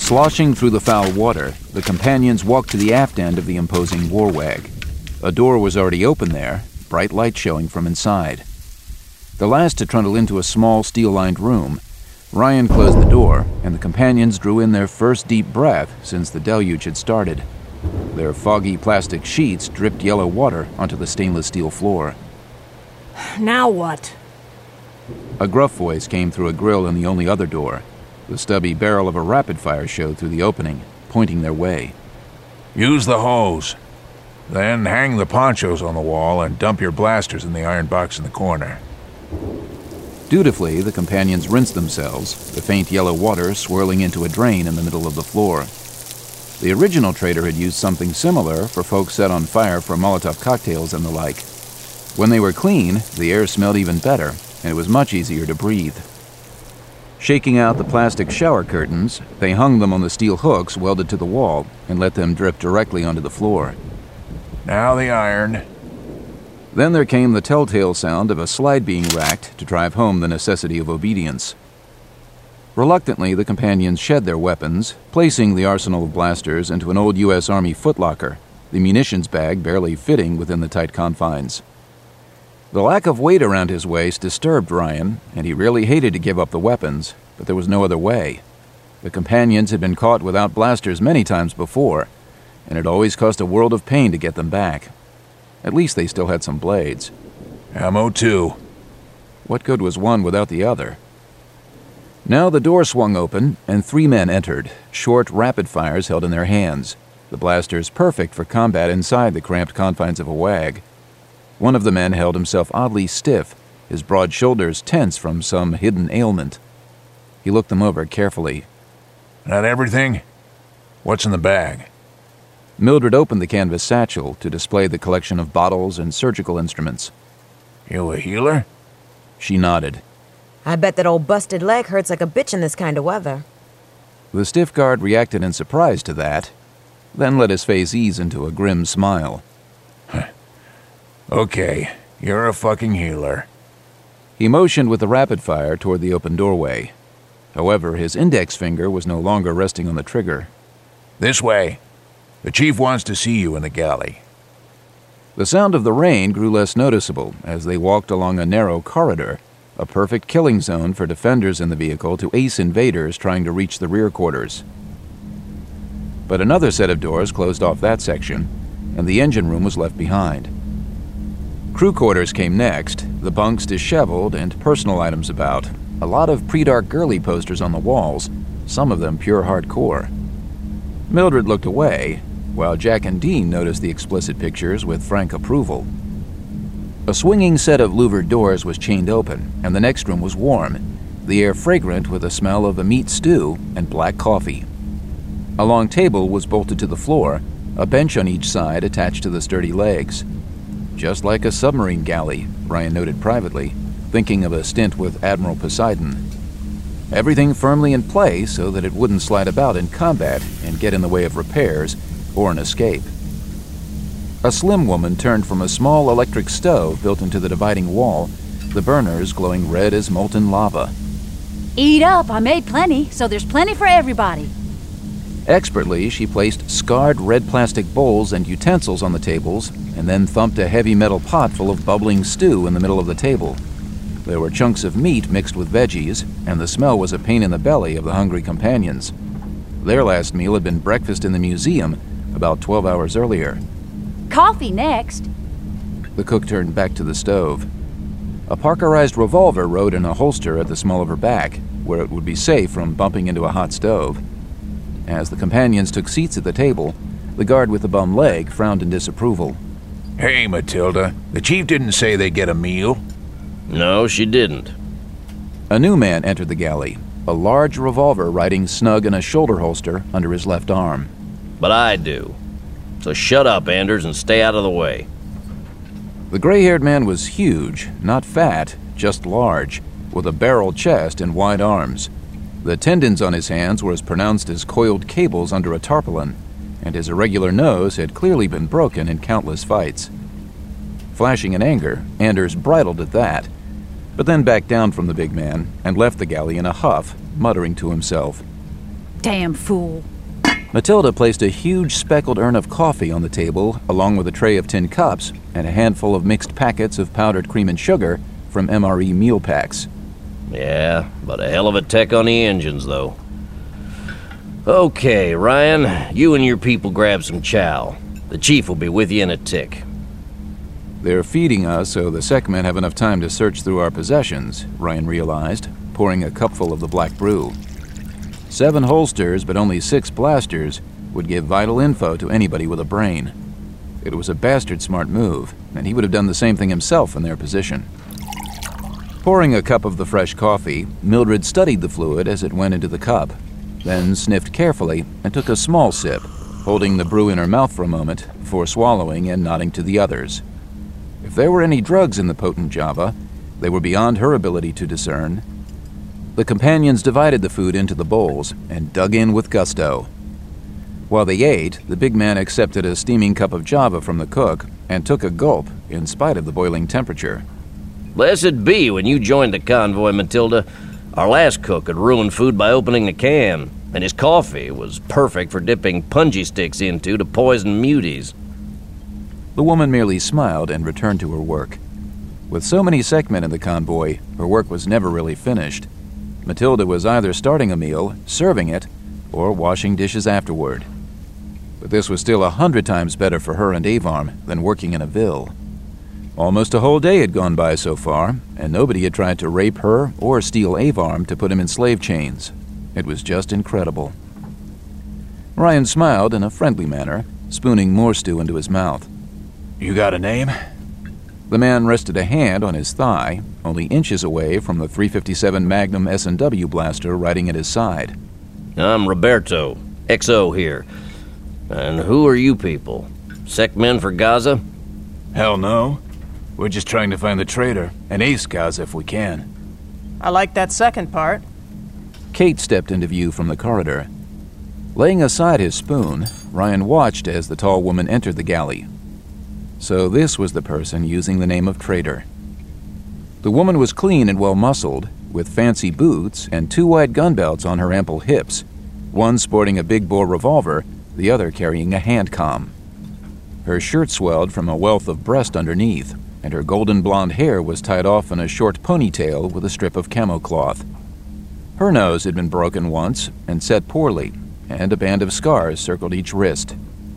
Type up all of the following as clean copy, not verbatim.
Sloshing through the foul water, the companions walked to the aft end of the imposing warwag. A door was already open there, bright light showing from inside. The last to trundle into a small steel-lined room, Ryan closed the door, and the companions drew in their first deep breath since the deluge had started. Their foggy plastic sheets dripped yellow water onto the stainless steel floor. Now what? A gruff voice came through a grill in the only other door. The stubby barrel of a rapid-fire showed through the opening, pointing their way. Use the hose. Then hang the ponchos on the wall and dump your blasters in the iron box in the corner. Dutifully, the companions rinsed themselves, the faint yellow water swirling into a drain in the middle of the floor. The original trader had used something similar for folks set on fire for Molotov cocktails and the like. When they were clean, the air smelled even better, and it was much easier to breathe. Shaking out the plastic shower curtains, they hung them on the steel hooks welded to the wall and let them drip directly onto the floor. Now the iron. Then there came the telltale sound of a slide being racked to drive home the necessity of obedience. Reluctantly, the companions shed their weapons, placing the arsenal of blasters into an old U.S. Army footlocker, the munitions bag barely fitting within the tight confines. The lack of weight around his waist disturbed Ryan, and he really hated to give up the weapons, but there was no other way. The companions had been caught without blasters many times before, and it always cost a world of pain to get them back. At least they still had some blades. Ammo too. What good was one without the other? Now the door swung open, and 3 men entered, short rapid fires held in their hands, the blasters perfect for combat inside the cramped confines of a wag. One of the men held himself oddly stiff, his broad shoulders tense from some hidden ailment. He looked them over carefully. That everything? What's in the bag? Mildred opened the canvas satchel to display the collection of bottles and surgical instruments. You a healer? She nodded. I bet that old busted leg hurts like a bitch in this kind of weather. The stiff guard reacted in surprise to that, then let his face ease into a grim smile. Okay, you're a fucking healer. He motioned with the rapid fire toward the open doorway. However, his index finger was no longer resting on the trigger. This way. The chief wants to see you in the galley. The sound of the rain grew less noticeable as they walked along a narrow corridor, a perfect killing zone for defenders in the vehicle to ace invaders trying to reach the rear quarters. But another set of doors closed off that section, and the engine room was left behind. Crew quarters came next, the bunks disheveled and personal items about, a lot of pre-dark girly posters on the walls, some of them pure hardcore. Mildred looked away, while Jack and Dean noticed the explicit pictures with frank approval. A swinging set of louvered doors was chained open, and the next room was warm, the air fragrant with the smell of a meat stew and black coffee. A long table was bolted to the floor, a bench on each side attached to the sturdy legs. Just like a submarine galley, Ryan noted privately, thinking of a stint with Admiral Poseidon. Everything firmly in place so that it wouldn't slide about in combat and get in the way of repairs or an escape. A slim woman turned from a small electric stove built into the dividing wall, the burners glowing red as molten lava. Eat up, I made plenty, so there's plenty for everybody. Expertly, she placed scarred red plastic bowls and utensils on the tables and then thumped a heavy metal pot full of bubbling stew in the middle of the table. There were chunks of meat mixed with veggies, and the smell was a pain in the belly of the hungry companions. Their last meal had been breakfast in the museum about 12 hours earlier. Coffee next. The cook turned back to the stove. A Parkerized revolver rode in a holster at the small of her back, where it would be safe from bumping into a hot stove. As the companions took seats at the table, the guard with the bum leg frowned in disapproval. Hey, Matilda, the chief didn't say they get a meal. No, she didn't. A new man entered the galley, a large revolver riding snug in a shoulder holster under his left arm. But I do. So shut up, Anders, and stay out of the way. The gray-haired man was huge, not fat, just large, with a barrel chest and wide arms. The tendons on his hands were as pronounced as coiled cables under a tarpaulin, and his irregular nose had clearly been broken in countless fights. Flashing in anger, Anders bridled at that, but then backed down from the big man and left the galley in a huff, muttering to himself. Damn fool. Matilda placed a huge speckled urn of coffee on the table, along with a tray of tin cups and a handful of mixed packets of powdered cream and sugar from MRE meal packs. Yeah, but a hell of a tech on the engines, though. Okay, Ryan, you and your people grab some chow. The chief will be with you in a tick. They're feeding us so the Sekmen have enough time to search through our possessions, Ryan realized, pouring a cupful of the black brew. 7 holsters, but only 6 blasters, would give vital info to anybody with a brain. It was a bastard smart move, and he would have done the same thing himself in their position. Pouring a cup of the fresh coffee, Mildred studied the fluid as it went into the cup, then sniffed carefully and took a small sip, holding the brew in her mouth for a moment before swallowing and nodding to the others. If there were any drugs in the potent Java, they were beyond her ability to discern. The companions divided the food into the bowls and dug in with gusto. While they ate, the big man accepted a steaming cup of Java from the cook and took a gulp in spite of the boiling temperature. Blessed be when you joined the convoy, Matilda. Our last cook had ruined food by opening the can, and his coffee was perfect for dipping punji sticks into to poison muties. The woman merely smiled and returned to her work. With so many Sekmen in the convoy, her work was never really finished. Matilda was either starting a meal, serving it, or washing dishes afterward. But this was still 100 times better for her and Avarm than working in a vill. Almost a whole day had gone by so far, and nobody had tried to rape her or steal Avarm to put him in slave chains. It was just incredible. Ryan smiled in a friendly manner, spooning more stew into his mouth. You got a name? The man rested a hand on his thigh, only inches away from the .357 Magnum S&W blaster riding at his side. I'm Roberto, XO here. And who are you people? Sekmen for Gaza? Hell no. We're just trying to find the traitor and ace Gaza if we can. I like that second part. Kate stepped into view from the corridor. Laying aside his spoon, Ryan watched as the tall woman entered the galley. So this was the person using the name of traitor. The woman was clean and well-muscled, with fancy boots and 2 wide gun belts on her ample hips, one sporting a big-bore revolver, the other carrying a hand-com. Her shirt swelled from a wealth of breast underneath, and her golden blonde hair was tied off in a short ponytail with a strip of camo cloth. Her nose had been broken once and set poorly, and a band of scars circled each wrist.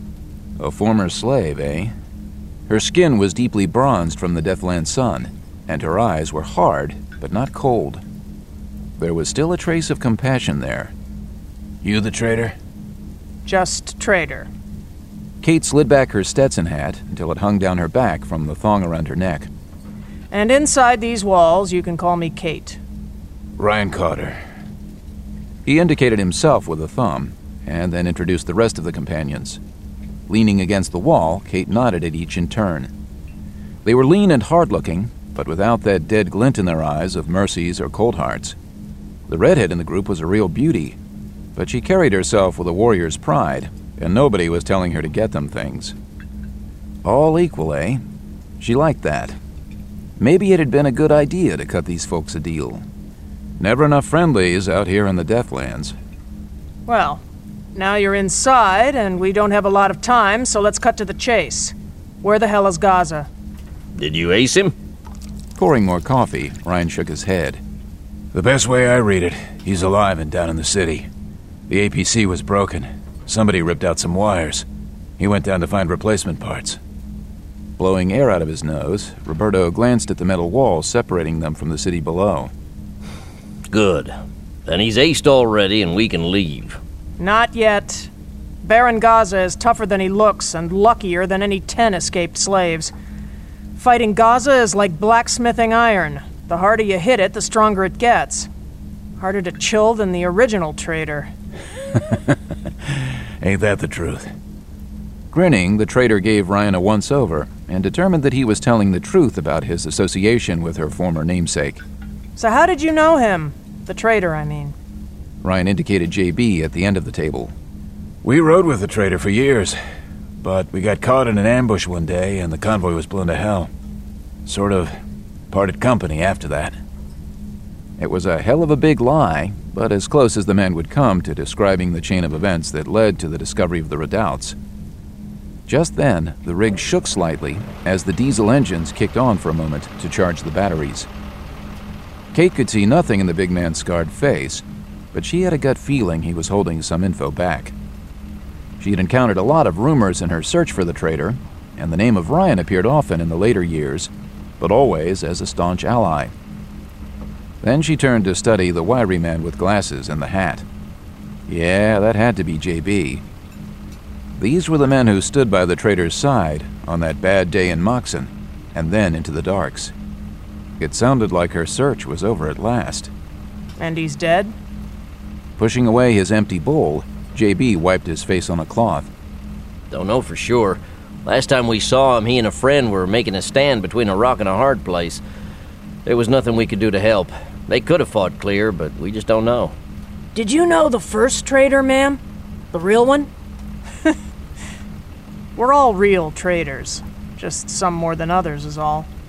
A former slave, eh? Her skin was deeply bronzed from the Deathland sun, and her eyes were hard, but not cold. There was still a trace of compassion there. You the traitor? Just traitor. Kate slid back her Stetson hat until it hung down her back from the thong around her neck. And inside these walls, you can call me Kate. Ryan Carter. He indicated himself with a thumb, and then introduced the rest of the companions. Leaning against the wall, Kate nodded at each in turn. They were lean and hard-looking, but without that dead glint in their eyes of Mercy's or Coldheart's. The redhead in the group was a real beauty, but she carried herself with a warrior's pride, and nobody was telling her to get them things. All equal, eh? She liked that. Maybe it had been a good idea to cut these folks a deal. Never enough friendlies out here in the Deathlands. Well, now you're inside, and we don't have a lot of time, so let's cut to the chase. Where the hell is Gaza? Did you ace him? Pouring more coffee, Ryan shook his head. The best way I read it, he's alive and down in the city. The APC was broken. Somebody ripped out some wires. He went down to find replacement parts. Blowing air out of his nose, Roberto glanced at the metal wall separating them from the city below. Good. Then he's aced already and we can leave. Not yet. Baron Gaza is tougher than he looks and luckier than any 10 escaped slaves. Fighting Gaza is like blacksmithing iron. The harder you hit it, the stronger it gets. Harder to chill than the original traitor. Ain't that the truth? Grinning, the traitor gave Ryan a once-over and determined that he was telling the truth about his association with her former namesake. So how did you know him? The traitor, I mean. Ryan indicated JB at the end of the table. We rode with the traitor for years, but we got caught in an ambush one day and the convoy was blown to hell. Sort of parted company after that. It was a hell of a big lie, but as close as the man would come to describing the chain of events that led to the discovery of the redoubts. Just then, the rig shook slightly as the diesel engines kicked on for a moment to charge the batteries. Kate could see nothing in the big man's scarred face, but she had a gut feeling he was holding some info back. She had encountered a lot of rumors in her search for the traitor, and the name of Ryan appeared often in the later years, but always as a staunch ally. Then she turned to study the wiry man with glasses and the hat. Yeah, that had to be JB. These were the men who stood by the traitor's side on that bad day in Moxon, and then into the darks. It sounded like her search was over at last. And he's dead? Pushing away his empty bowl, JB wiped his face on a cloth. Don't know for sure. Last time we saw him, he and a friend were making a stand between a rock and a hard place. There was nothing we could do to help. They could have fought clear, but we just don't know. Did you know the first traitor, ma'am? The real one? We're all real traitors. Just some more than others is all.